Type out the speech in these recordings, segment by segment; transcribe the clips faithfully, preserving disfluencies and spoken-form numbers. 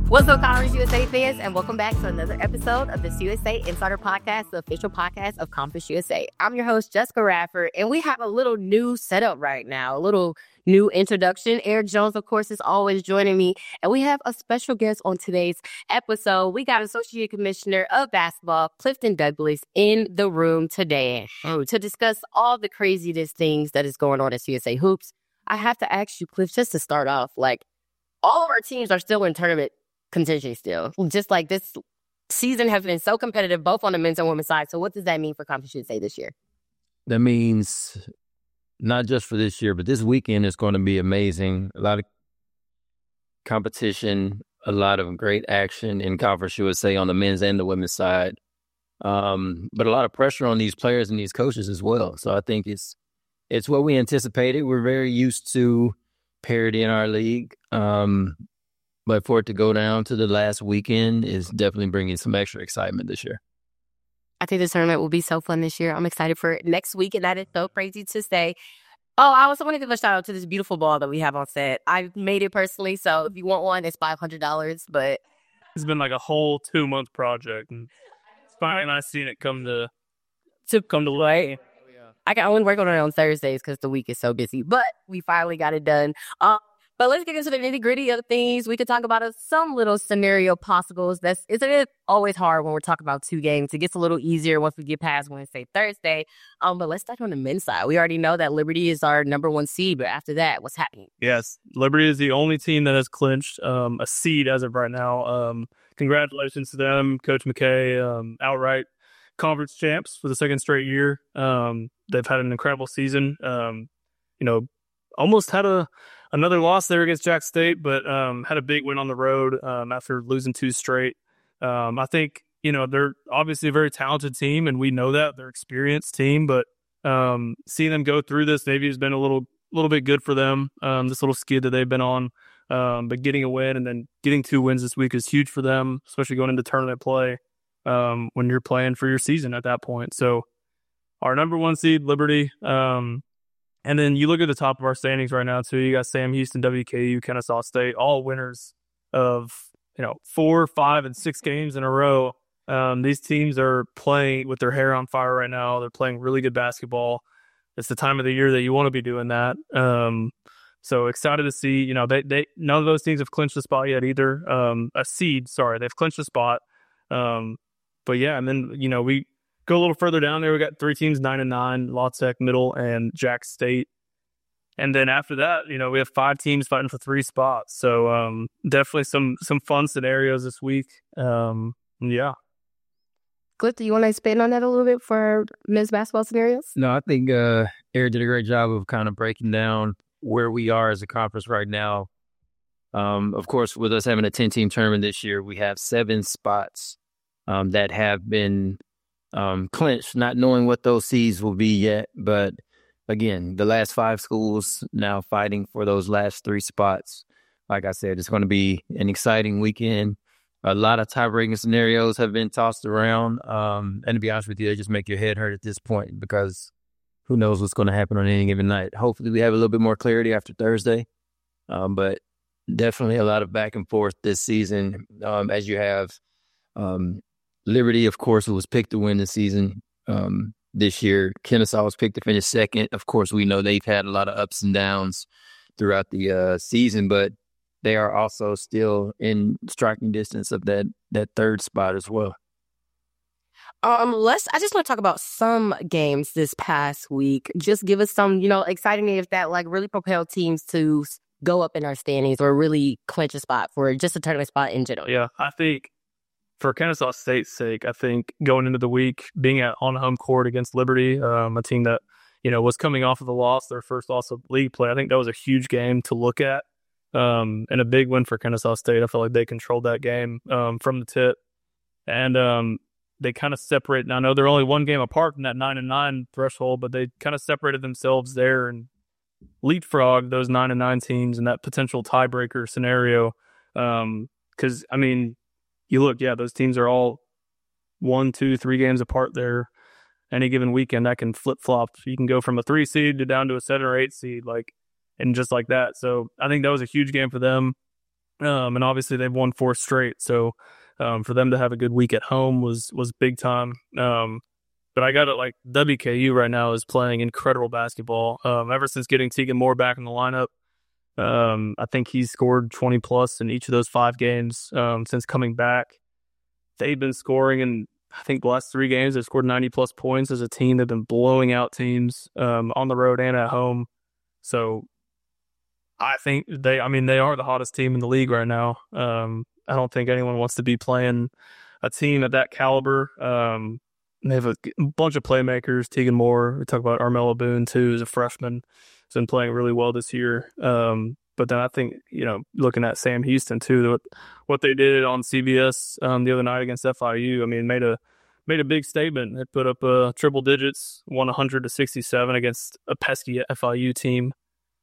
What's up, Conference U S A fans, and welcome back to another episode of the U S A Insider Podcast, the official podcast of Conference U S A. I'm your host, Jessica Radford, and we have a little new setup right now, a little new introduction. Eric Jones, of course, is always joining me, and we have a special guest on today's episode. We got Associate Commissioner of Basketball, Clifton Douglas, in the room today to discuss all the craziness things that is going on at U S A Hoops. I have to ask you, Cliff, just to start off, like, all of our teams are still in tournament contention still. Just like this season has been so competitive, both on the men's and women's side. So what does that mean for Conference U S A this year? That means not just for this year, but this weekend is going to be amazing. A lot of competition, a lot of great action in Conference U S A on the men's and the women's side. Um, but a lot of pressure on these players and these coaches as well. So I think it's it's what we anticipated. We're very used to parity in our league. Um But for it to go down to the last weekend is definitely bringing some extra excitement this year. I think this tournament will be so fun this year. I'm excited for it next week, and that is so crazy to say. Oh, I also want to give a shout out to this beautiful ball that we have on set. I made it personally, so if you want one, it's five hundred dollars. But it's been like a whole two month project, and it's finally nice seeing it come to to come to light. I can only work on it on Thursdays because the week is so busy, but we finally got it done. Um, But let's get into the nitty-gritty of things. We could talk about uh, some little scenario possibles. That's isn't it always hard when we're talking about two games. It gets a little easier once we get past Wednesday, Thursday. Um, but let's start on the men's side. We already know that Liberty is our number one seed, but after that, what's happening? Yes, Liberty is the only team that has clinched um, a seed as of right now. Um, congratulations to them, Coach McKay, um, outright conference champs for the second straight year. Um, they've had an incredible season. Um, you know, almost had a Another loss there against Jack State, but um, had a big win on the road um, after losing two straight. Um, I think, you know, they're obviously a very talented team, and we know that. They're an experienced team, but um, seeing them go through this maybe has been a little little bit good for them, um, this little skid that they've been on. Um, but getting a win and then getting two wins this week is huge for them, especially going into tournament play um, when you're playing for your season at that point. So our number one seed, Liberty, um, and then you look at the top of our standings right now, too. You got Sam Houston, W K U, Kennesaw State, all winners of, you know, four, five, and six games in a row. Um, these teams are playing with their hair on fire right now. They're playing really good basketball. It's the time of the year that you want to be doing that. Um, so excited to see, you know, they, they none of those teams have clinched the spot yet either. Um, a seed, sorry. They've clinched the spot. Um, but, yeah, and then, you know, we – go a little further down there, we got three teams, nine and nine, La Tech, Middle, and Jack State. And then after that, you know, we have five teams fighting for three spots. So um, definitely some some fun scenarios this week. Um, yeah. Cliff, do you want to expand on that a little bit for men's basketball scenarios? No, I think uh, Eric did a great job of kind of breaking down where we are as a conference right now. Um, of course, with us having a ten-team tournament this year, we have seven spots um, that have been Um, clinched, not knowing what those seeds will be yet. But again, the last five schools now fighting for those last three spots. Like I said, it's going to be an exciting weekend. A lot of tie-breaking scenarios have been tossed around. Um, and to be honest with you, they just make your head hurt at this point because who knows what's going to happen on any given night. Hopefully we have a little bit more clarity after Thursday. Um, but definitely a lot of back and forth this season um, as you have um, Liberty, of course, who was picked to win the season um, this year. Kennesaw was picked to finish second. Of course, we know they've had a lot of ups and downs throughout the uh, season, but they are also still in striking distance of that that third spot as well. Um, let's. I just want to talk about some games this past week. Just give us some, you know, exciting games that like really propel teams to go up in our standings or really clinch a spot for just a tournament spot in general. Yeah, I think for Kennesaw State's sake, I think going into the week, being at on home court against Liberty, um, a team that, you know, was coming off of the loss, their first loss of league play, I think that was a huge game to look at um, and a big win for Kennesaw State. I feel like they controlled that game um, from the tip. And um, they kind of separate. Now, I know they're only one game apart from that nine and nine threshold, but they kind of separated themselves there and leapfrog those nine and nine teams in that potential tiebreaker scenario. Because, um, I mean, you look, yeah, those teams are all one, two, three games apart there. Any given weekend, that can flip flop. You can go from a three seed to down to a seven or eight seed, like, and just like that. So I think that was a huge game for them. Um, and obviously they've won four straight. So um, for them to have a good week at home was was big time. Um, but I got it like W K U right now is playing incredible basketball. Um, ever since getting Tegan Moore back in the lineup, um, I think he's scored twenty plus in each of those five games um, since coming back. They've been scoring in, I think, the last three games. They've scored ninety plus points as a team. They've been blowing out teams um, on the road and at home. So I think they, I mean, they are the hottest team in the league right now. Um, I don't think anyone wants to be playing a team at that caliber. Um, they have a bunch of playmakers. Tegan Moore, we talk about Armella Boone too, as a freshman. Has been playing really well this year. Um, but then I think, you know, looking at Sam Houston too, what, what they did on C B S um, the other night against F I U, I mean, made a made a big statement. They put up uh, triple digits, won one hundred to sixty-seven against a pesky F I U team.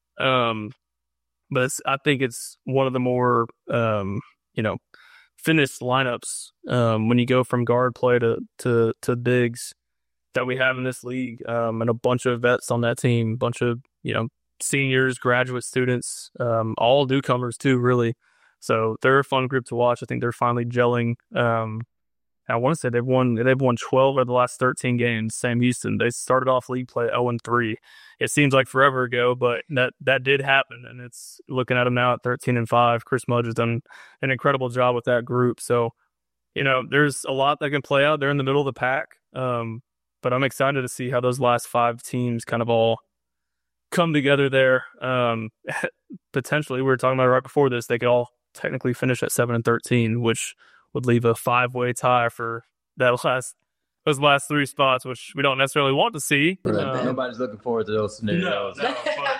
Um, but it's, I think it's one of the more, um, you know, finished lineups um, when you go from guard play to, to, to bigs that we have in this league, um, and a bunch of vets on that team, a bunch of, you know, seniors, graduate students, um, all newcomers too, really. So they're a fun group to watch. I think they're finally gelling. Um, I want to say they've won they've won twelve of the last thirteen games. Sam Houston, they started off league play oh and three. It seems like forever ago, but that that did happen, and it's looking at them now at thirteen and five. Chris Mudge has done an incredible job with that group. So, you know, there's a lot that can play out. They're in the middle of the pack, um, but I'm excited to see how those last five teams kind of all come together there. Um, potentially, we were talking about right before this, they could all technically finish at seven and thirteen, which would leave a five-way tie for that last those last three spots, which we don't necessarily want to see. Right. Um, Nobody's looking forward to those scenarios. No, no, but,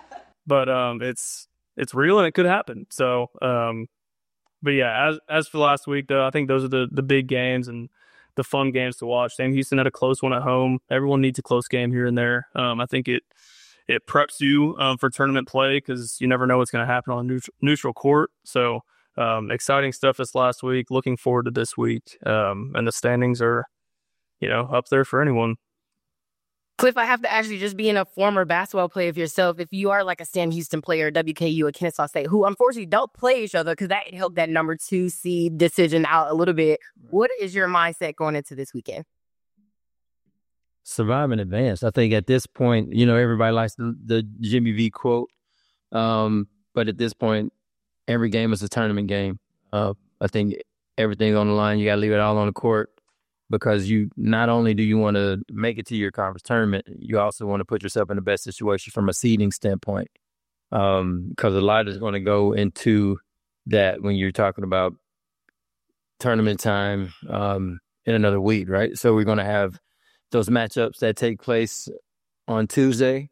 but um, it's it's real and it could happen. So, um, but yeah, as as for last week, though, I think those are the the big games and the fun games to watch. Sam Houston had a close one at home. Everyone needs a close game here and there. Um, I think it it preps you um, for tournament play because you never know what's going to happen on a neutral, neutral court. So. Um, exciting stuff this last week. Looking forward to this week. Um, and the standings are, you know, up there for anyone. Cliff, I have to actually, just being a former basketball player of yourself, if you are like a Sam Houston player, W K U, or Kennesaw State, who unfortunately don't play each other because that helped that number two seed decision out a little bit, what is your mindset going into this weekend? Survive and advance. I think at this point, you know, everybody likes the, the Jimmy V quote. Um, but at this point, every game is a tournament game. Uh, I think everything's on the line. You got to leave it all on the court because you not only do you want to make it to your conference tournament, you also want to put yourself in the best situation from a seeding standpoint. Um, because a lot is going to go into that when you're talking about tournament time um, in another week, right? So we're going to have those matchups that take place on Tuesday.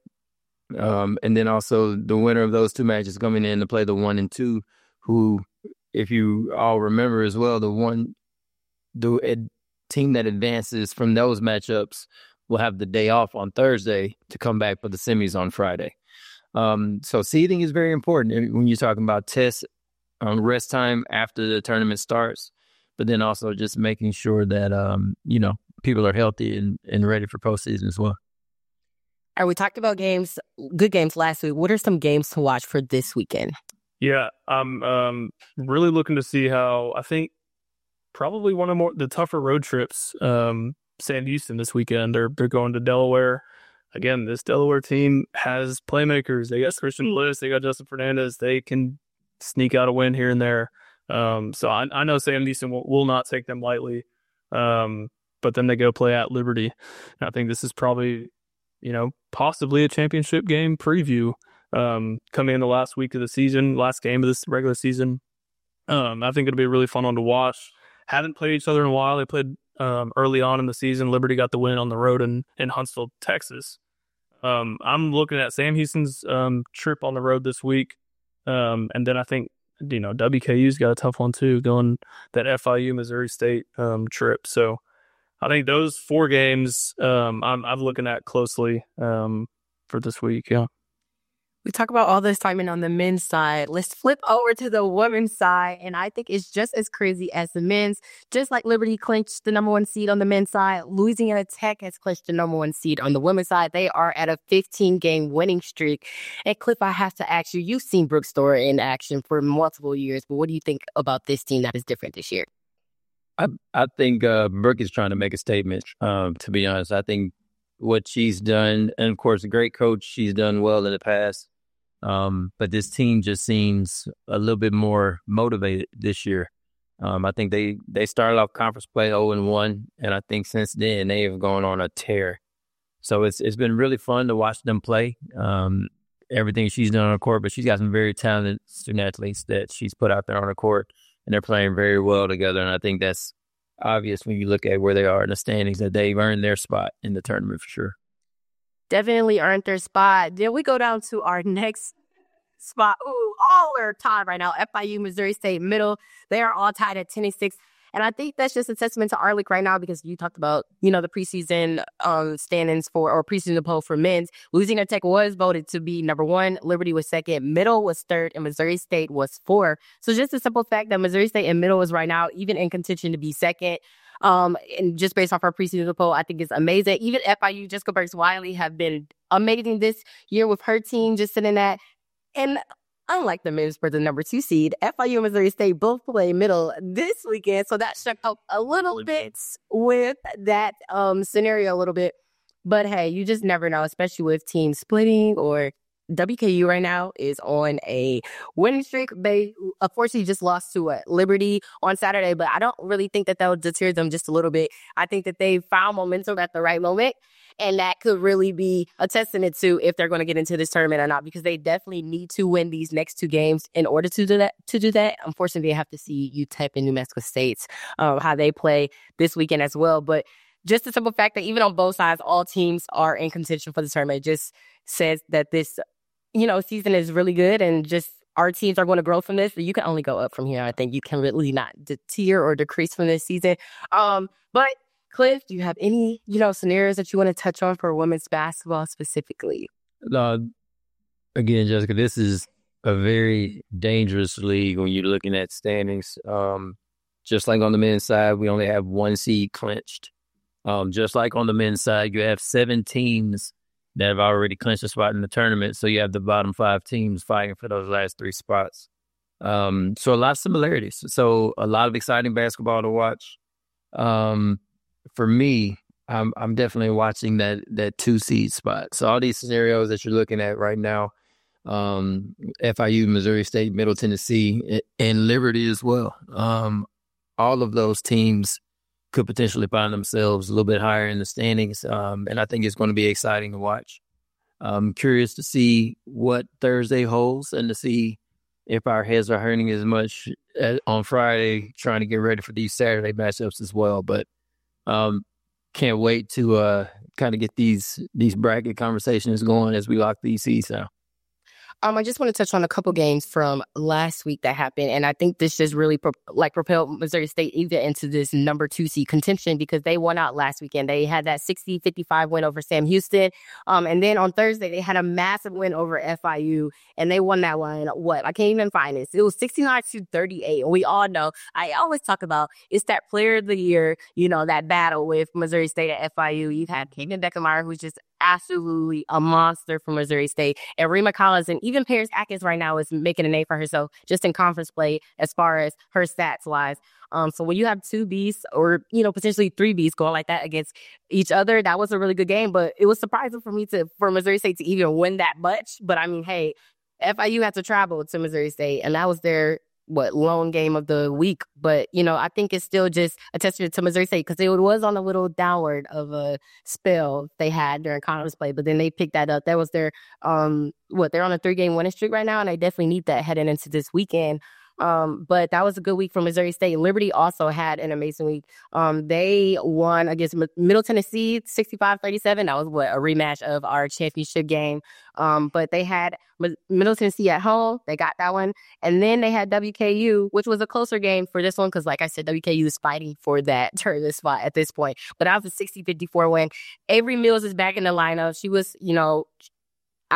Um, and then also the winner of those two matches coming in to play the one and two, who, if you all remember as well, the one, the ed, team that advances from those matchups will have the day off on Thursday to come back for the semis on Friday. Um, so seeding is very important when you're talking about tests, um, rest time after the tournament starts, but then also just making sure that, um, you know, people are healthy and, and ready for postseason as well. All right, we talked about games, good games last week. What are some games to watch for this weekend? Yeah, I'm um, really looking to see how, I think, probably one of more the tougher road trips, um, Sam Houston this weekend. They're, they're going to Delaware. Again, this Delaware team has playmakers. They got Christian Lewis. They got Justin Fernandez. They can sneak out a win here and there. Um, so I, I know Sam Houston will, will not take them lightly. Um, but then they go play at Liberty. And I think this is probably, you know, possibly a championship game preview um, coming in the last week of the season, last game of this regular season. Um, I think it'll be a really fun one to watch. Haven't played each other in a while. They played um, early on in the season. Liberty got the win on the road in, in Huntsville, Texas. Um, I'm looking at Sam Houston's um, trip on the road this week. Um, and then I think, you know, W K U's got a tough one too, going that F I U Missouri State um, trip. So I think those four games um, I'm, I'm looking at closely um, for this week. Yeah. We talk about all this timing on the men's side. Let's flip over to the women's side. And I think it's just as crazy as the men's. Just like Liberty clinched the number one seed on the men's side, Louisiana Tech has clinched the number one seed on the women's side. They are at a fifteen-game winning streak. And Cliff, I have to ask you, you've seen Brooke Storer in action for multiple years, but what do you think about this team that is different this year? I, I think uh, Brooke is trying to make a statement, um, to be honest. I think what she's done, and of course, a great coach, she's done well in the past. Um, but this team just seems a little bit more motivated this year. Um, I think they, they started off conference play oh and one, and I think since then they have gone on a tear. So it's it's been really fun to watch them play. Um, everything she's done on the court, but she's got some very talented student athletes that she's put out there on the court, and they're playing very well together. And I think that's obvious when you look at where they are in the standings, that they've earned their spot in the tournament for sure. Definitely earned their spot. Then we go down to our next spot. Ooh, all are tied right now. F I U, Missouri State, Middle. They are all tied at ten and six. And I think that's just a testament to our league right now, because you talked about, you know, the preseason um, standings for, or preseason poll for men's. Louisiana Tech was voted to be number one. Liberty was second. Middle was third. And Missouri State was four. So just the simple fact that Missouri State and Middle is right now even in contention to be second. Um, and just based off our preseason poll, I think it's amazing. Even F I U, Jessica Burks-Wiley, have been amazing this year with her team just sitting at. And unlike the men's for the number two seed, F I U and Missouri State both play Middle this weekend. So that should help a little bit with that um, scenario a little bit. But hey, you just never know, especially with teams splitting. Or W K U right now is on a winning streak. They unfortunately just lost to uh, Liberty on Saturday, but I don't really think that that'll deter them just a little bit. I think that they found momentum at the right moment, and that could really be a testament to if they're going to get into this tournament or not, because they definitely need to win these next two games in order to do that. To do that, unfortunately, they have to see U T E P and New Mexico State, um, how they play this weekend as well. But just the simple fact that even on both sides, all teams are in contention for the tournament, it just says that this, you know, season is really good, and just our teams are going to grow from this. You can only go up from here. I think you can really not deter or decrease from this season. Um, but Cliff, do you have any, you know, scenarios that you want to touch on for women's basketball specifically? Uh, again, Jessica, this is a very dangerous league when you're looking at standings. Um, just like on the men's side, we only have one seed clinched. Um, just like on the men's side, you have seven teams that have already clinched a spot in the tournament. So you have the bottom five teams fighting for those last three spots. Um, so a lot of similarities. So a lot of exciting basketball to watch. Um, for me, I'm I'm definitely watching that that two seed spot. So all these scenarios that you're looking at right now, um, F I U, Missouri State, Middle Tennessee, and Liberty as well. Um, all of those teams could potentially find themselves a little bit higher in the standings. Um, and I think it's going to be exciting to watch. I'm curious to see what Thursday holds and to see if our heads are hurting as much as on Friday, trying to get ready for these Saturday matchups as well. But um, can't wait to uh, kind of get these these bracket conversations going as we lock these seeds out. Um, I just want to touch on a couple games from last week that happened, and I think this just really pro- like propelled Missouri State even into this number two seed contention, because they won out last weekend. They had that sixty fifty-five win over Sam Houston, um, and then on Thursday they had a massive win over F I U, and they won that one. What? I can't even find this. It was sixty-nine to thirty-eight, and we all know, I always talk about, it's that player of the year, you know, that battle with Missouri State and F I U. You've had Kaden Deckemeyer, who's just absolutely a monster for Missouri State, and Rima Collins, and even Paris Atkins right now is making a name for herself just in conference play as far as her stats wise. Um, so when you have two beasts, or, you know, potentially three beasts going like that against each other, that was a really good game. But it was surprising for me to, for Missouri State to even win that much. But I mean, hey, F I U had to travel to Missouri State, and that was their what lone game of the week. But, you know, I think it's still just a testament to Missouri State, because it was on a little downward of a spell they had during conference play, but then they picked that up. That was their, um, what, they're on a three-game winning streak right now, and they definitely need that heading into this weekend. Um, but that was a good week for Missouri State. Liberty also had an amazing week. Um, they won against M- Middle Tennessee sixty-five thirty-seven. That was what a rematch of our championship game. Um, but they had M- Middle Tennessee at home. They got that one. And then they had W K U, which was a closer game for this one, because like I said, W K U is fighting for that tournament spot at this point. But that was a sixty fifty-four win. Avery Mills is back in the lineup. She was, you know, out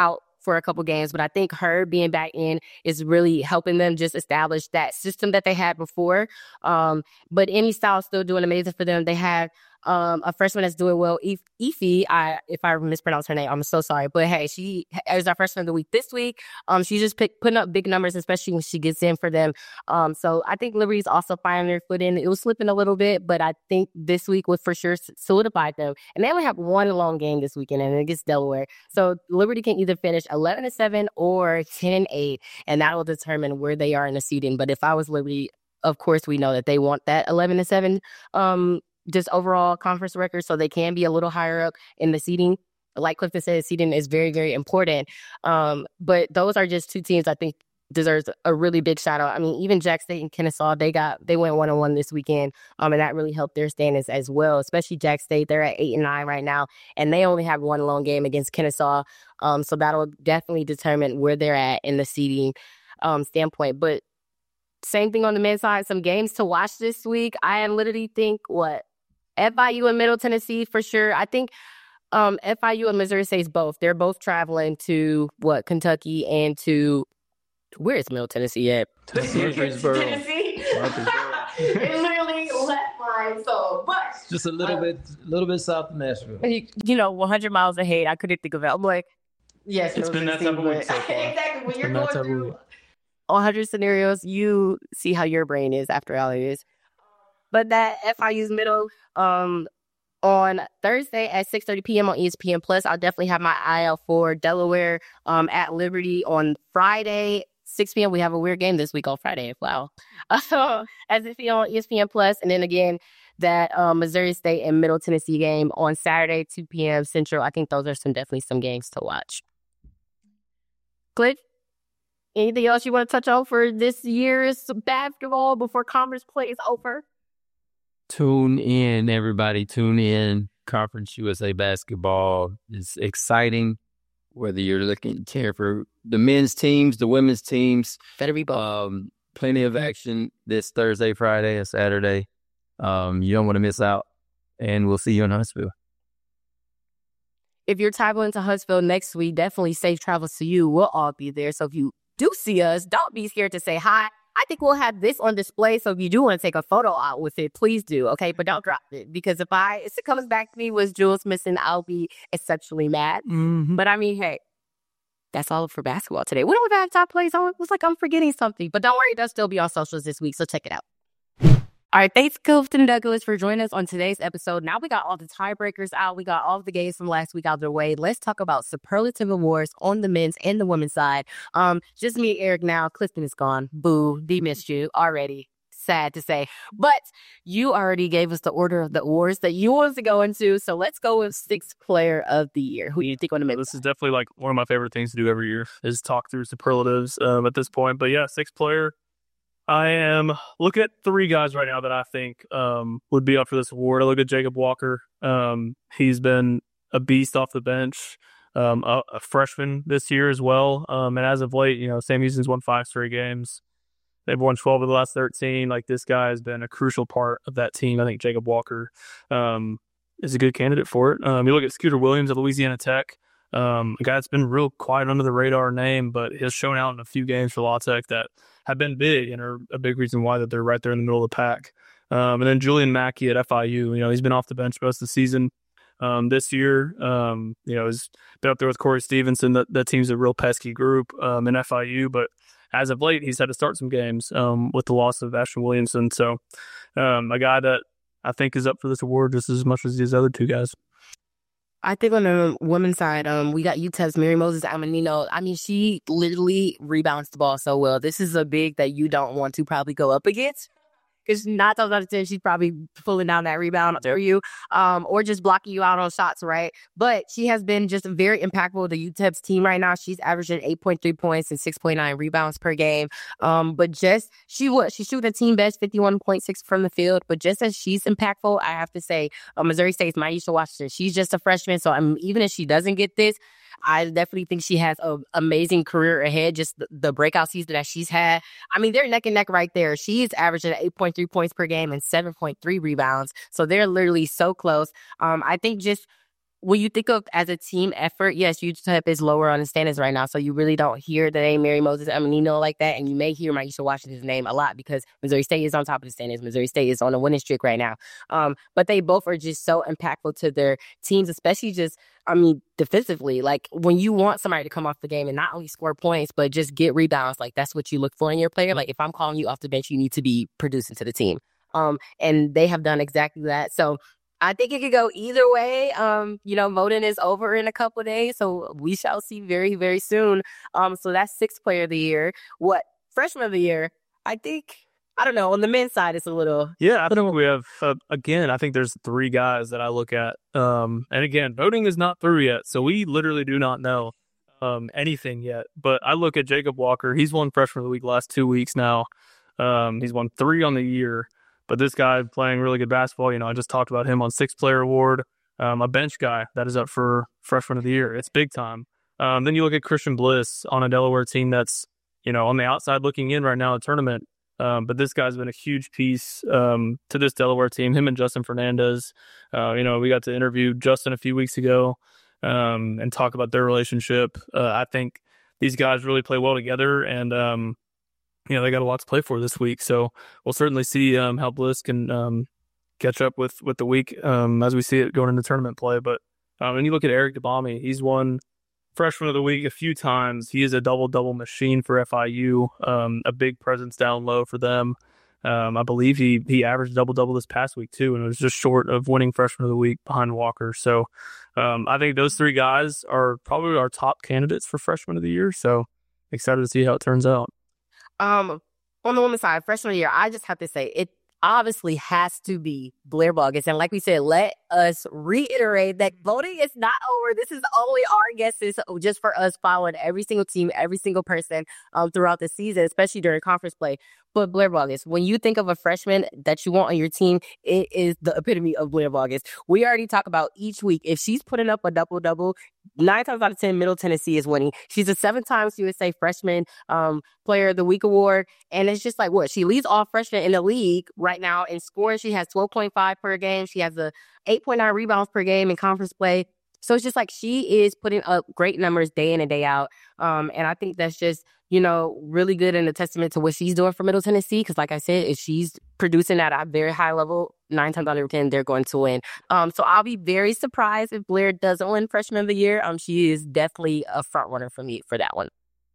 for a couple games, but I think her being back in is really helping them just establish that system that they had before. Um, but Emmy Styles still doing amazing for them. They have um, a freshman that's doing well, Ify. I, if I mispronounce her name, I'm so sorry. But hey, she is our freshman of the week this week. Um, she's just pick, putting up big numbers, especially when she gets in for them. Um, so I think Liberty's also finding their foot in. It was slipping a little bit, but I think this week would for sure solidify them. And they only have one long game this weekend, and it gets Delaware. So Liberty can either finish eleven and seven or ten and eight, and that will determine where they are in the seeding. But if I was Liberty, of course, we know that they want that eleven and seven um, just overall conference record, so they can be a little higher up in the seeding. Like Clifton said, seeding is very, very important. Um, but those are just two teams I think deserves a really big shout out. I mean, even Jack State and Kennesaw, they got they went one on one this weekend, um, and that really helped their standings as well. Especially Jack State, they're at eight and nine right now, and they only have one long game against Kennesaw. Um, so that'll definitely determine where they're at in the seeding um standpoint. But same thing on the men's side, some games to watch this week. I literally think what F I U and Middle Tennessee for sure. I think. Um, F I U and Missouri State's both. They're both traveling to what Kentucky and to where is Middle Tennessee at? Murfreesboro. Tennessee. It literally left mine. So, but Just a little uh, bit, a little bit south of Nashville. You know, one hundred miles ahead. I couldn't think of it. I'm like, yes, it's been that type of week so far. Exactly. When you're going through one hundred scenarios, you see how your brain is after all it is. But that F I U's Middle, um. on Thursday at six thirty p.m. on E S P N Plus. I'll definitely have my eye out for Delaware um, at Liberty on Friday, six p.m. We have a weird game this week on Friday. Wow. Uh, as if you on E S P N Plus. And then again, that um, Missouri State and Middle Tennessee game on Saturday, two p.m. Central. I think those are some definitely some games to watch. Cliff, anything else you want to touch on for this year's basketball before conference play is over? Tune in, everybody. Tune in. Conference U S A basketball is exciting. Whether you're looking to care for the men's teams, the women's teams, better be both. Um, plenty of action this Thursday, Friday, and Saturday. Um, you don't want to miss out. And we'll see you in Huntsville. If you're traveling to Huntsville next week, definitely safe travels to you. We'll all be there. So if you do see us, don't be scared to say hi. I think we'll have this on display, so if you do want to take a photo out with it, please do, okay? But don't drop it, because if I if it comes back to me with Jules missing, I'll be exceptionally mad. Mm-hmm. But I mean, hey, that's all for basketball today. We don't have top plays. Oh, it was like I'm forgetting something. But don't worry, they'll still be on socials this week, so check it out. All right, thanks, Clifton Douglas, for joining us on today's episode. Now we got all the tiebreakers out. We got all of the games from last week out of the way. Let's talk about superlative awards on the men's and the women's side. Um, just me and Eric now. Clifton is gone. Boo. D missed you already. Sad to say. But you already gave us the order of the awards that you wanted to go into. So let's go with sixth player of the year. Who do you think on the men's This side? is definitely like one of my favorite things to do every year is talk through superlatives um, at this point. But yeah, sixth player. I am looking at three guys right now that I think um, would be up for this award. I look at Jacob Walker. Um, he's been a beast off the bench, um, a, a freshman this year as well. Um, and as of late, you know, Sam Houston's won five straight games. They've won twelve of the last thirteen. Like, this guy has been a crucial part of that team. I think Jacob Walker um, is a good candidate for it. Um, you look at Scooter Williams at Louisiana Tech. Um, a guy that's been real quiet under the radar name, but has shown out in a few games for La Tech that have been big and are a big reason why that they're right there in the middle of the pack. Um, and then Julian Mackey at F I U, you know, he's been off the bench most of the season um, this year. Um, you know, he's been up there with Corey Stevenson. That, that team's a real pesky group um, in F I U, but as of late, he's had to start some games um, with the loss of Ashton Williamson. So um, a guy that I think is up for this award just as much as these other two guys. I think on the women's side, um, we got U T E P's Mary Moses Amanino. I mean, she literally rebounds the ball so well. This is a big that you don't want to probably go up against. Because nine times out of ten, she's probably pulling down that rebound for you, um, or just blocking you out on shots, right? But she has been just very impactful to the U T E P's team right now. She's averaging eight point three points and six point nine rebounds per game. Um, but just, she what she shooting a team best fifty-one point six from the field. But just as she's impactful, I have to say, uh, Missouri State's Myisha Washington. She's just a freshman, so um, even if she doesn't get this, I definitely think she has an amazing career ahead. Just the, the breakout season that she's had. I mean, they're neck and neck right there. She's averaging eight point three points per game and seven point three rebounds. So they're literally so close. Um, I think just when you think of as a team effort, yes, U T E P is lower on the standings right now, so you really don't hear the name Mary Moses Emenino like that, and you may hear Myesha Washington's name a lot because Missouri State is on top of the standings. Missouri State is on a winning streak right now. Um, but they both are just so impactful to their teams, especially just, I mean, defensively. Like, when you want somebody to come off the game and not only score points, but just get rebounds, like, that's what you look for in your player. Like, if I'm calling you off the bench, you need to be producing to the team. Um, and they have done exactly that. So I think it could go either way. Um, you know, voting is over in a couple of days, so we shall see very, very soon. Um, so that's sixth player of the year. What freshman of the year? I think I don't know. On the men's side, it's a little. Yeah, I think we have uh, again. I think there's three guys that I look at. Um, and again, voting is not through yet, so we literally do not know um anything yet. But I look at Jacob Walker. He's won freshman of the week the last two weeks now. Um, he's won three on the year. But this guy playing really good basketball, you know, I just talked about him on sixth player award, um, a bench guy that is up for freshman of the year. It's big time. Um, then you look at Christian Bliss on a Delaware team that's, you know, on the outside looking in right now in the tournament. Um, but this guy's been a huge piece um, to this Delaware team, him and Justin Fernandez. Uh, you know, we got to interview Justin a few weeks ago um, and talk about their relationship. Uh, I think these guys really play well together, and um, you know, they got a lot to play for this week. So we'll certainly see um, how Bliss can um, catch up with, with the week um, as we see it going into tournament play. But um, when you look at Eric DeBami, he's won freshman of the week a few times. He is a double-double machine for F I U, um, a big presence down low for them. Um, I believe he he averaged double-double this past week too, and it was just short of winning freshman of the week behind Walker. So um, I think those three guys are probably our top candidates for freshman of the year. So excited to see how it turns out. Um, on the women's side, freshman year, I just have to say it obviously has to be Blair Bogus. And like we said, let us reiterate that voting is not over. This is only our guesses, just for us following every single team, every single person um, throughout the season, especially during conference play. But Blair Bogus, when you think of a freshman that you want on your team, it is the epitome of Blair Bogus. We already talk about each week. If she's putting up a double-double, nine times out of ten, Middle Tennessee is winning. She's a seven-time U S A Freshman um, Player of the Week award. And it's just like, what? She leads all freshmen in the league right now in scoring. She has twelve point five per game. She has a eight point nine rebounds per game in conference play. So it's just like she is putting up great numbers day in and day out. Um, and I think that's just, you know, really good and a testament to what she's doing for Middle Tennessee. Because like I said, if she's producing at a very high level, nine times out of ten, they're going to win. Um, so I'll be very surprised if Blair doesn't win Freshman of the Year. Um, she is definitely a front runner for me for that one.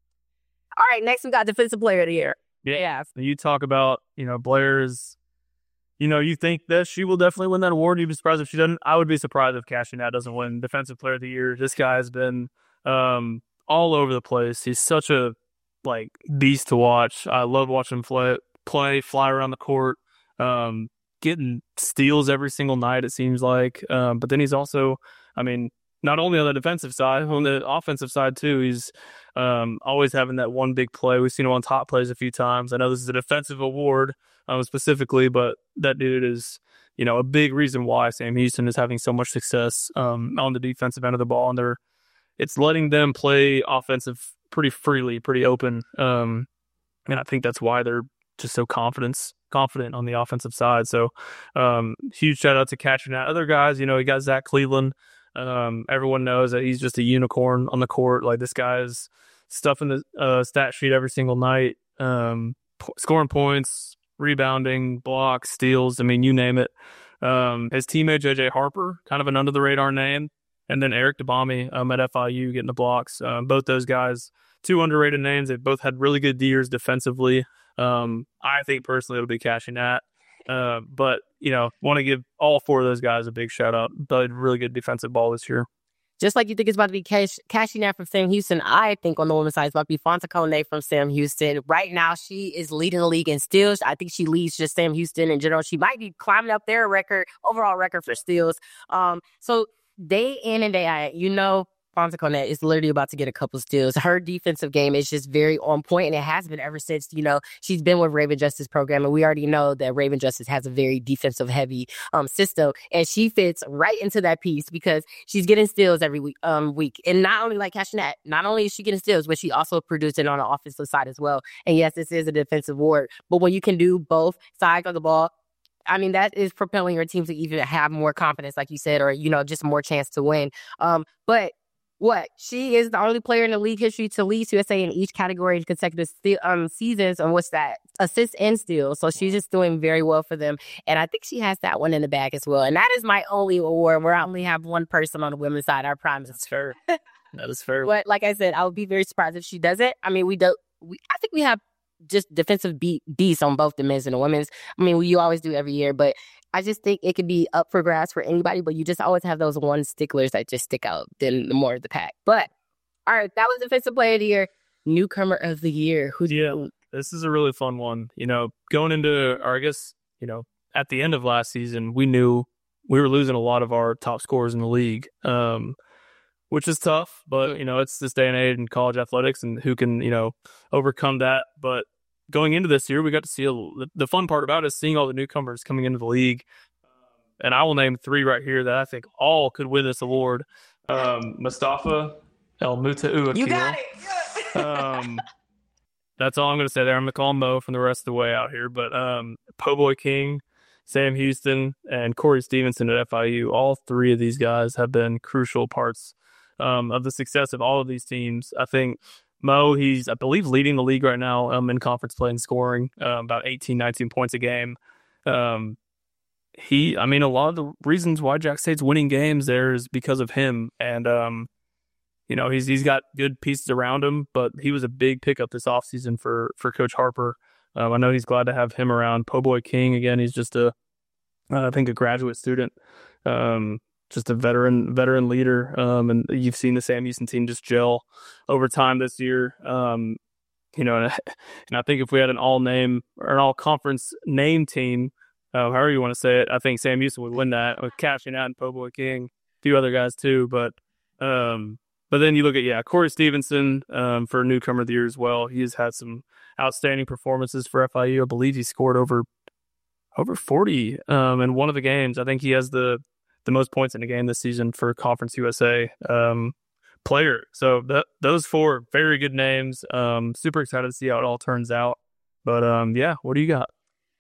All right, next we got Defensive Player of the Year. Yeah. You talk about, you know, Blair's, you know, you think that she will definitely win that award. You'd be surprised if she doesn't. I would be surprised if Cashinat doesn't win Defensive Player of the Year. This guy has been um, all over the place. He's such a, like, beast to watch. I love watching him play, play fly around the court, um, getting steals every single night, it seems like. Um, but then he's also, I mean, not only on the defensive side, on the offensive side too, he's um, always having that one big play. We've seen him on top plays a few times. I know this is a defensive award um, specifically, but that dude is, you know, a big reason why Sam Houston is having so much success um, on the defensive end of the ball. And they're, it's letting them play offensive pretty freely, pretty open. Um, and I think that's why they're just so confident, confident on the offensive side. So um, huge shout out to catching that. Other guys, you know, you got Zach Cleveland. Um, everyone knows that he's just a unicorn on the court. Like, this guy is stuffing the uh, stat sheet every single night, um, p- scoring points, rebounding, blocks, steals. I mean, you name it. Um, his teammate J J Harper, kind of an under the radar name, and then Eric DeBami um, at F I U getting the blocks. Um, both those guys, two underrated names. They've both had really good years defensively. Um, I think personally it'll be Cashinat. Uh, but, you know, want to give all four of those guys a big shout out. Played really good defensive ball this year. Just like you think it's about to be Cash, Cashinat from Sam Houston, I think on the women's side it's about to be Fonta Kone from Sam Houston. Right now, she is leading the league in steals. I think she leads just Sam Houston in general. She might be climbing up their record, overall record for steals. Um, so day in and day out, you know, Fonta Kone is literally about to get a couple steals. Her defensive game is just very on point, and it has been ever since, you know, she's been with Raven Justice program, and we already know that Raven Justice has a very defensive-heavy um, system, and she fits right into that piece because she's getting steals every week. Um, week. And not only like Cashinat, not only is she getting steals, but she also producing on the offensive side as well. And yes, this is a defensive award, but when you can do both sides of the ball, I mean, that is propelling your team to even have more confidence, like you said, or, you know, just more chance to win. Um, but what? She is the only player in the league history to lead U S A in each category in consecutive st- um, seasons. And what's that? Assists and steals. So she's just doing very well for them. And I think she has that one in the bag as well. And that is my only award where I only have one person on the women's side. I promise. That's fair. That is fair. But like I said, I would be very surprised if she doesn't. I mean, we don't. We, I think we have just defensive beat beasts on both the men's and the women's. I mean, you always do every year, but I just think it could be up for grabs for anybody, but you just always have those one sticklers that just stick out than the more of the pack. But, all right, that was Defensive Player of the Year. Newcomer of the Year. Who do yeah, you think? This is a really fun one. You know, going into, or I guess, you know, at the end of last season, we knew we were losing a lot of our top scorers in the league, um, which is tough, but, you know, it's this day and age in college athletics and who can, you know, overcome that. But going into this year, we got to see a, the fun part about it is seeing all the newcomers coming into the league. And I will name three right here that I think all could win this award. Um, Mustafa El Mutau. You got it. um, that's all I'm going to say there. I'm going to call him Mo from the rest of the way out here. But um, Po Boy King, Sam Houston, and Corey Stevenson at F I U, all three of these guys have been crucial parts um, of the success of all of these teams. I think Mo, he's, I believe, leading the league right now um, in conference play and scoring, uh, about eighteen, nineteen points a game. Um, he, I mean, a lot of the reasons why Jack State's winning games there is because of him. And, um, you know, he's he's got good pieces around him, but he was a big pickup this offseason for, for Coach Harper. Um, I know he's glad to have him around. Po Boy King, again, he's just a, uh, I think, a graduate student. Um, just a veteran veteran leader, um, and you've seen the Sam Houston team just gel over time this year. Um, you know, and, and I think if we had an all-name or an all-conference name team, uh, however you want to say it, I think Sam Houston would win that with cashing out and Po Boy King, a few other guys too. But um, but then you look at, yeah, Corey Stevenson um, for newcomer of the year as well. He has had some outstanding performances for F I U. I believe he scored over over forty um, in one of the games. I think he has the the most points in a game this season for Conference U S A um, player. So that, those four very good names. Um, super excited to see how it all turns out. But um, yeah, what do you got?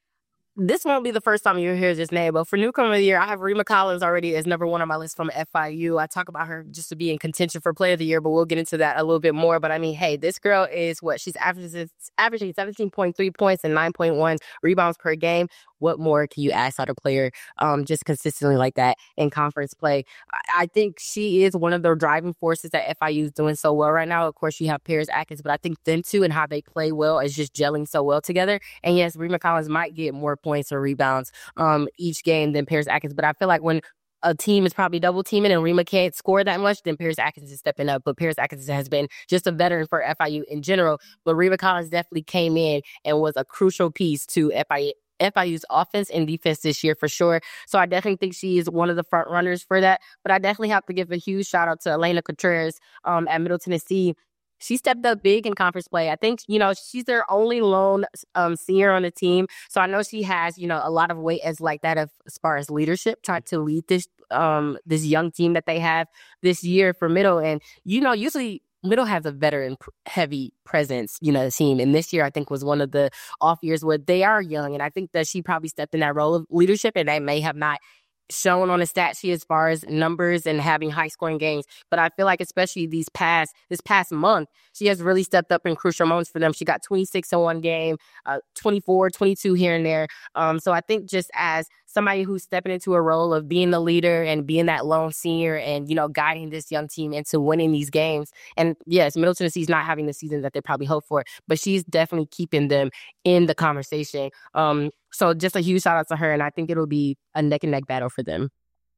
This won't be the first time you hear this name, but for Newcomer of the Year, I have Rima Collins already as number one on my list from F I U. I talk about her just to be in contention for Player of the Year, but we'll get into that a little bit more. But I mean, hey, this girl is what? She's averaging, averaging seventeen point three points and nine point one rebounds per game. What more can you ask out a player um, just consistently like that in conference play? I, I think she is one of the driving forces that F I U is doing so well right now. Of course, you have Paris Atkins, but I think them two and how they play well is just gelling so well together. And yes, Rima Collins might get more points or rebounds um, each game than Paris Atkins, but I feel like when a team is probably double teaming and Rima can't score that much, then Paris Atkins is stepping up. But Paris Atkins has been just a veteran for F I U in general. But Rima Collins definitely came in and was a crucial piece to F I U. F I U's offense and defense this year for sure. So I definitely think she is one of the front runners for that. But I definitely have to give a huge shout out to Elena Contreras um, at Middle Tennessee. She stepped up big in conference play. I think, you know, she's their only lone um, senior on the team. So I know she has, you know, a lot of weight as like that of, as far as leadership, trying to lead this um, this young team that they have this year for Middle. And, you know, usually Middle has a veteran heavy presence, you know, the team. And this year, I think, was one of the off years where they are young. And I think that she probably stepped in that role of leadership, and they may have not shown on a stat sheet as far as numbers and having high scoring games. But I feel like especially these past, this past month, she has really stepped up in crucial moments for them. She got twenty-six in one game, uh, twenty-four, twenty-two here and there. Um, so I think just as somebody who's stepping into a role of being the leader and being that lone senior and, you know, guiding this young team into winning these games. And yes, Middle Tennessee's not having the season that they probably hope for, but she's definitely keeping them in the conversation. Um, so just a huge shout out to her. And I think it'll be a neck and neck battle for them.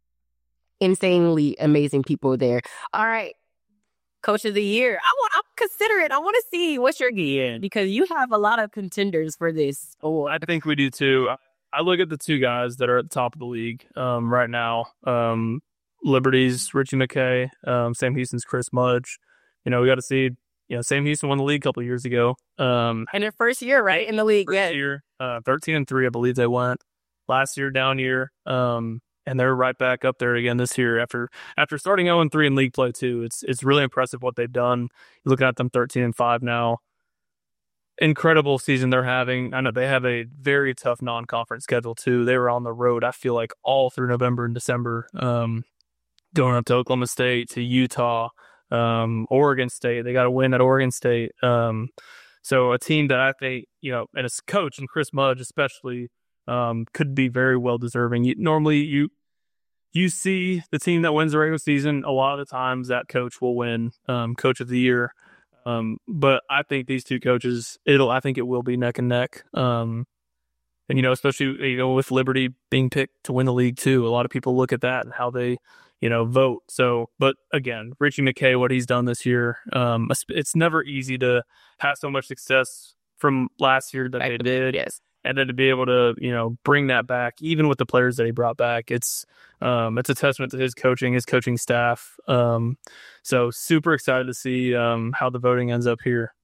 Insanely amazing people there. All right. Coach of the Year. I want, I'm considering. I want to see what's your gear because you have a lot of contenders for this award. I think we do too. I look at the two guys that are at the top of the league um, right now. Um, Liberty's Richie McKay, um, Sam Houston's Chris Mudge. You know, we got to see, you know, Sam Houston won the league a couple of years ago. Um, and their first year, right, in the league. First yeah. year, uh, thirteen and three, I believe they went. Last year, down year. Um, and they're right back up there again this year after after starting oh and three in league play, too. It's, it's really impressive what they've done. You're looking at them thirteen and five now. incredible season they're having. I know they have a very tough non-conference schedule too. They were on the road, I feel like, all through November and December, um, going up to Oklahoma State, to Utah, um, Oregon State. They got a win at Oregon State. Um, so a team that I think, you know, and its coach, and Chris Mudge especially, um, could be very well deserving. You, normally, you you see the team that wins the regular season, a lot of the times that coach will win um, Coach of the Year. Um, but I think these two coaches, it'll, I think it will be neck and neck. Um, and, you know, especially, you know, with Liberty being picked to win the league too, a lot of people look at that and how they, you know, vote. So, but again, Richie McKay, what he's done this year, um, it's never easy to have so much success from last year that they did. Yes. And then to be able to, you know, bring that back, even with the players that he brought back, it's um, it's a testament to his coaching, his coaching staff. Um, so super excited to see um, how the voting ends up here.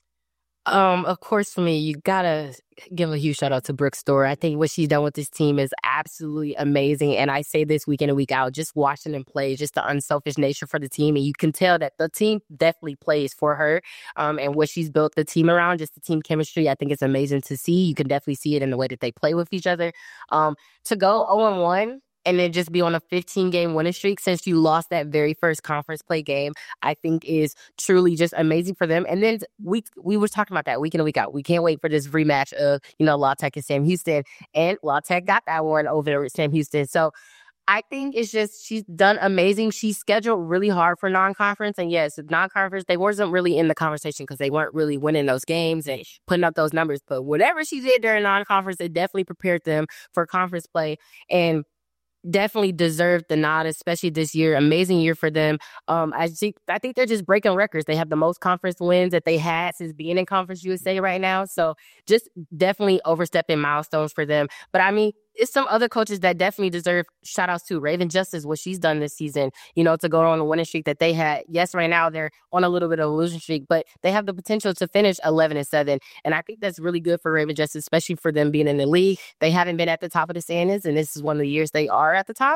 Um, of course, for me, you gotta give a huge shout out to Brooke Storer. I think what she's done with this team is absolutely amazing. And I say this week in and week out, just watching them play, just the unselfish nature for the team. And you can tell that the team definitely plays for her. Um, and what she's built the team around, just the team chemistry, I think it's amazing to see. You can definitely see it in the way that they play with each other. Um, to go oh and one and then just be on a fifteen-game winning streak since you lost that very first conference play game, I think is truly just amazing for them. And then we we were talking about that week in and week out. We can't wait for this rematch of, you know, La Tech and Sam Houston. And La Tech got that one over Sam Houston. So I think it's just, she's done amazing. She's scheduled really hard for non-conference. And yes, non-conference, they wasn't really in the conversation because they weren't really winning those games and putting up those numbers. But whatever she did during non-conference, it definitely prepared them for conference play. And definitely deserved the nod, especially this year. Amazing year for them. Um, I think I think they're just breaking records. They have the most conference wins that they had since being in Conference U S A right now. So just definitely overstepping milestones for them. But I mean, it's some other coaches that definitely deserve shout outs to. Raven Justice, what she's done this season, you know, to go on a winning streak that they had. Yes, right now they're on a little bit of a losing streak, but they have the potential to finish eleven and seven. And I think that's really good for Raven Justice, especially for them being in the league. They haven't been at the top of the standings, and this is one of the years they are at the top.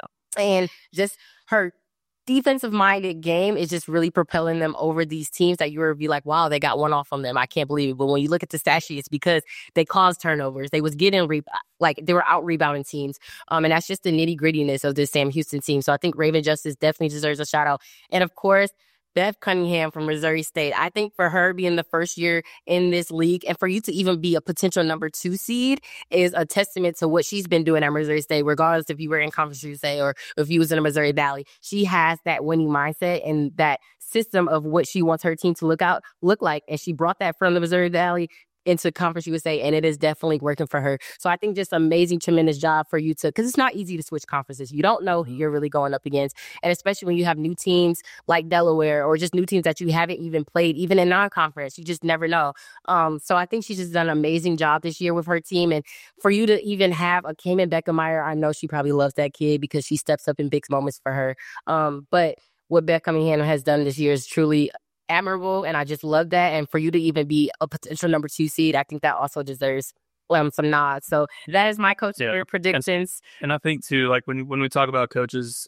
And just her defensive-minded game is just really propelling them over these teams that you would be like, wow, they got one off on them. I can't believe it. But when you look at the stat sheet, it's because they caused turnovers. They was getting, re- like, they were out-rebounding teams. Um, and that's just the nitty-grittiness of this Sam Houston team. So I think Raven Justice definitely deserves a shout-out. And, of course, Beth Cunningham from Missouri State. I think for her being the first year in this league and for you to even be a potential number two seed is a testament to what she's been doing at Missouri State, regardless if you were in Conference U S A or if you was in the Missouri Valley. She has that winning mindset and that system of what she wants her team to look out, look like. And she brought that from the Missouri Valley into Conference U S A, and it is definitely working for her. So I think just amazing, tremendous job for you to, because it's not easy to switch conferences. You don't know who you're really going up against, and especially when you have new teams like Delaware or just new teams that you haven't even played, even in non-conference. You just never know. Um, so I think she's just done an amazing job this year with her team, and for you to even have a Cayman Beckemeyer, I know she probably loves that kid because she steps up in big moments for her. Um, but what Beth Cunningham has done this year is truly admirable, and I just love that. And for you to even be a potential number two seed, I think that also deserves um, some nods. So that is my coach yeah. predictions. And, and I think too, like when when we talk about coaches,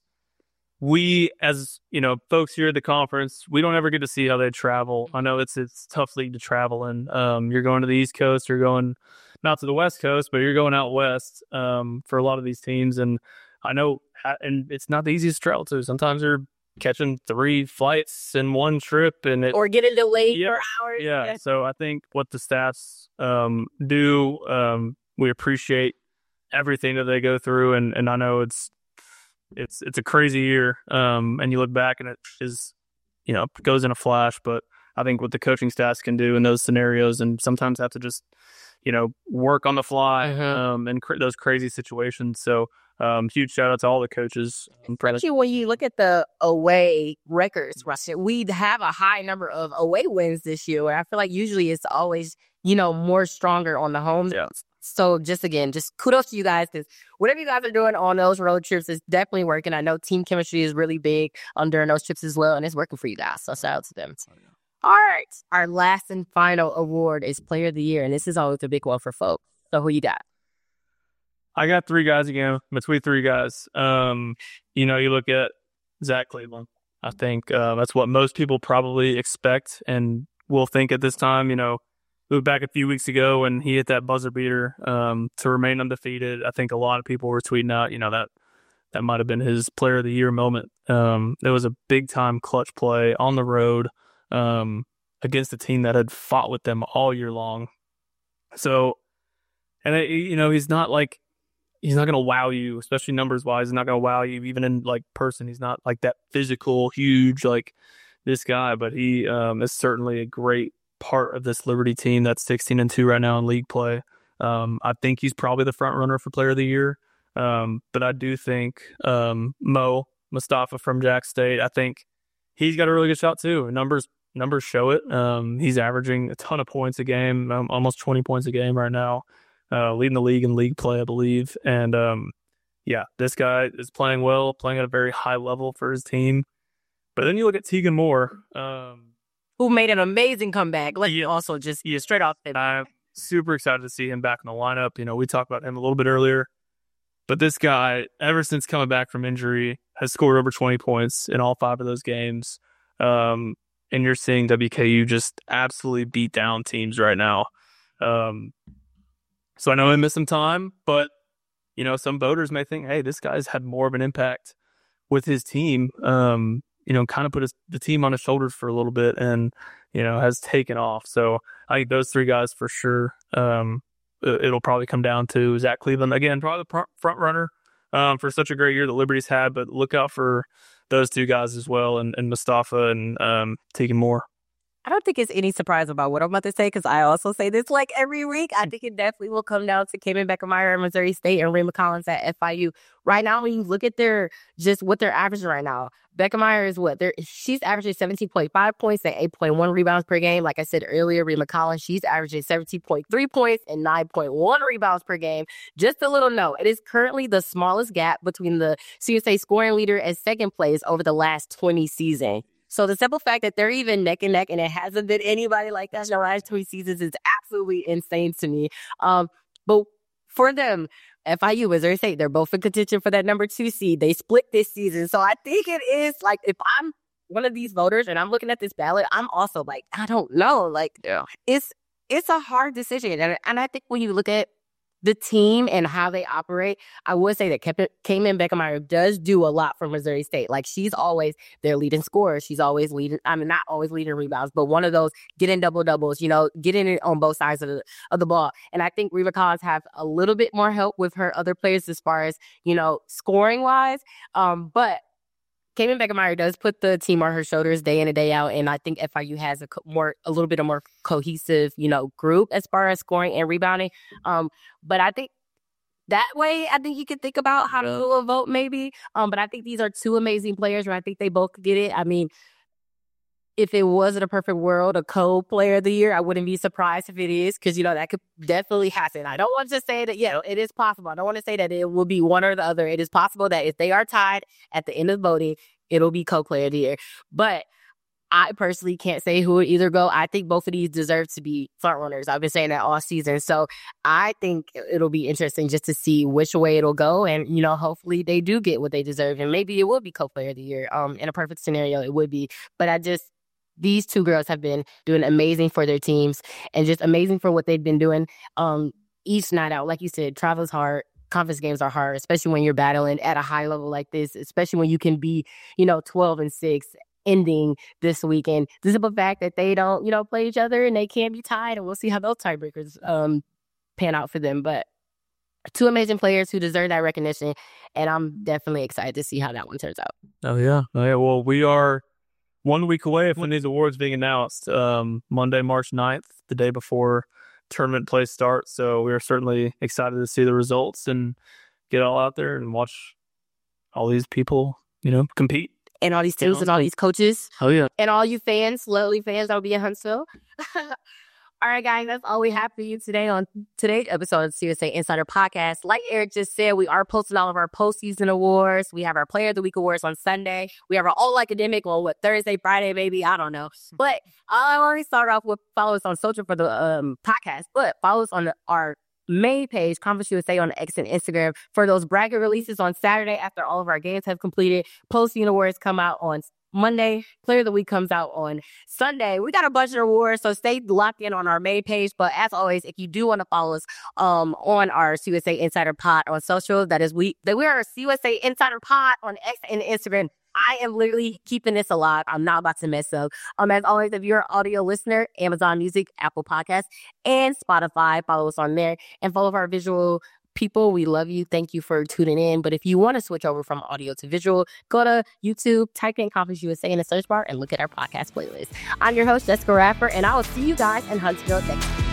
we as you know, folks here at the conference, we don't ever get to see how they travel. I know it's it's a tough league to travel in. Um, you're going to the East Coast, you're going not to the West Coast, but you're going out west um, for a lot of these teams. And I know, and it's not the easiest to travel to. Sometimes you're catching three flights in one trip and it, or getting delayed yeah, for hours. Yeah. yeah. So I think what the staffs um, do, um, we appreciate everything that they go through. And, and I know it's, it's, it's a crazy year. Um, and you look back and it is, you know, goes in a flash, but I think what the coaching staffs can do in those scenarios and sometimes have to just, you know, work on the fly uh-huh. um, in cr- those crazy situations. So, Um, huge shout out to all the coaches. Especially when you look at the away records, Russia, we have a high number of away wins this year. Where I feel like usually it's always, you know, more stronger on the home. Yeah. So just again, just kudos to you guys because whatever you guys are doing on those road trips is definitely working. I know team chemistry is really big on during those trips as well, and it's working for you guys. So shout out to them. Oh, yeah. All right. Our last and final award is Player of the Year, and this is always a big one for folks. So who you got? I got three guys again, between three guys. Um, you know, you look at Zach Cleveland. I think uh, that's what most people probably expect and will think at this time. You know, we were back a few weeks ago and he hit that buzzer beater um, to remain undefeated. I think a lot of people were tweeting out, you know, that that might have been his player of the year moment. Um, it was a big time clutch play on the road um, against a team that had fought with them all year long. So, and it, you know, he's not like, he's not going to wow you, especially numbers wise. He's not going to wow you even in like person. He's not like that physical, huge, like this guy, but he um, is certainly a great part of this Liberty team that's sixteen and two right now in league play. Um, I think he's probably the front runner for player of the year. Um, but I do think um, Mo Mustafa from Jack State, I think he's got a really good shot too. Numbers numbers show it. Um, he's averaging a ton of points a game, um, almost twenty points a game right now, uh, leading the league in league play, I believe. And um, yeah, this guy is playing well, playing at a very high level for his team. But then you look at Tegan Moore. Um, Who made an amazing comeback. Like, you also just yeah, straight off the I'm super excited to see him back in the lineup. You know, we talked about him a little bit earlier. But this guy, ever since coming back from injury, has scored over twenty points in all five of those games. Um, and you're seeing W K U just absolutely beat down teams right now. Um, so I know he missed some time, but, you know, some voters may think, hey, this guy's had more of an impact with his team. Um, you know, kind of put his, the team on his shoulders for a little bit and, you know, has taken off. So I think those three guys for sure. Um, it'll probably come down to Zach Cleveland. Again, probably the front runner um, for such a great year that Liberty's had, but look out for those two guys as well, and, and Mustafa and um, Tegan Moore. I don't think it's any surprise about what I'm about to say because I also say this like every week. I think it definitely will come down to Kaimon Beckermeyer at Missouri State and Rima Collins at F I U. Right now, when you look at their just what they're averaging right now, Beckermeyer is what? They're, she's averaging seventeen point five points and eight point one rebounds per game. Like I said earlier, Rima Collins, she's averaging seventeen point three points and nine point one rebounds per game. Just a little note, it is currently the smallest gap between the C U S A scoring leader and second place over the last twenty seasons. So the simple fact that they're even neck and neck and it hasn't been anybody like that in the last twenty seasons is absolutely insane to me. Um, but for them, F I U, Missouri State, they're both in contention for that number two seed. They split this season. So I think it is like, if I'm one of these voters and I'm looking at this ballot, I'm also like, I don't know. Like, yeah. it's it's a hard decision. And, and I think when you look at the team and how they operate, I would say that Kaimon Beckermeyer does do a lot for Missouri State. Like, she's always their leading scorer. She's always leading, I mean, not always leading rebounds, but one of those getting double doubles, you know, getting it on both sides of the, of the ball. And I think Rima Collins have a little bit more help with her other players as far as, you know, scoring wise. Um, but Kaimon Beckermeyer does put the team on her shoulders day in and day out, and I think F I U has a more, a little bit of more cohesive, you know, group as far as scoring and rebounding. Um, but I think that way, I think you could think about how to do a vote, maybe. Um, but I think these are two amazing players, and I think they both get it. I mean, if it wasn't a perfect world, a co-player of the year, I wouldn't be surprised if it is, because, you know, that could definitely happen. I don't want to say that, yeah, it is possible. I don't want to say that it will be one or the other. It is possible that if they are tied at the end of voting, it'll be co-player of the year. But I personally can't say who would either go. I think both of these deserve to be front runners. I've been saying that all season. So I think it'll be interesting just to see which way it'll go. And, you know, hopefully they do get what they deserve. And maybe it will be co-player of the year. Um, in a perfect scenario, it would be. But I just, these two girls have been doing amazing for their teams and just amazing for what they've been doing um, each night out. Like you said, travel's hard. Conference games are hard, especially when you're battling at a high level like this, especially when you can be, you know, twelve and six ending this weekend. The simple fact that they don't, you know, play each other and they can't be tied, and we'll see how those tiebreakers um, pan out for them. But two amazing players who deserve that recognition, and I'm definitely excited to see how that one turns out. Oh, yeah. Oh, yeah. Well, we are one week away from these awards being announced, um, Monday, March ninth, the day before tournament play starts. So we are certainly excited to see the results and get all out there and watch all these people, you know, compete. And all these teams and all these coaches. Oh, yeah. And all you fans, Lovely fans that will be in Huntsville. All right, guys, that's all we have for you today on today's episode of the C U S A Insider Podcast. Like Eric just said, we are posting all of our postseason awards. We have our Player of the Week awards on Sunday. We have our All Academic on, what, Thursday, Friday, maybe? I don't know. But I already start off with follow us on social for the um, podcast, but follow us on the, our main page, Conference U S A, on X and Instagram for those bracket releases on Saturday after all of our games have completed. Postseason awards come out on Monday. Player of the Week comes out on Sunday. We got a bunch of awards, so stay locked in on our main page. But as always, if you do want to follow us um, on our C U S A Insider Pod on social, that is we that we are a C U S A Insider Pod on X and Instagram. I am literally keeping this alive. I'm not about to mess up. Um, as always, if you're an audio listener, Amazon Music, Apple Podcasts, and Spotify, follow us on there and follow our visual people. We love you. Thank you for tuning in. But if you want to switch over from audio to visual, go to YouTube, type in Conference U S A in the search bar, and look at our podcast playlist. I'm your host, Jessica Raffer, and I will see you guys in Huntsville next week.